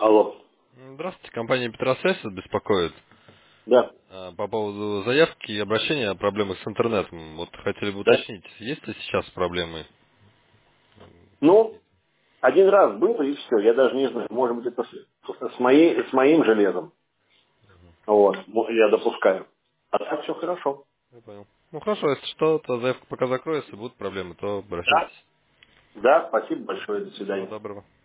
Алло. Здравствуйте, компания Петросвязь вас беспокоит Да. по поводу заявки и обращения о проблемах с интернетом. Вот хотели бы Да. уточнить, есть ли сейчас проблемы? Ну, один раз было и все. Я даже не знаю. Может быть, это с моим железом. Вот. Я допускаю. А так все хорошо. Я понял. Ну хорошо, если что, то заявка пока закроется, будут проблемы, то Да. обращайтесь. Да, спасибо большое. До Всего свидания. доброго.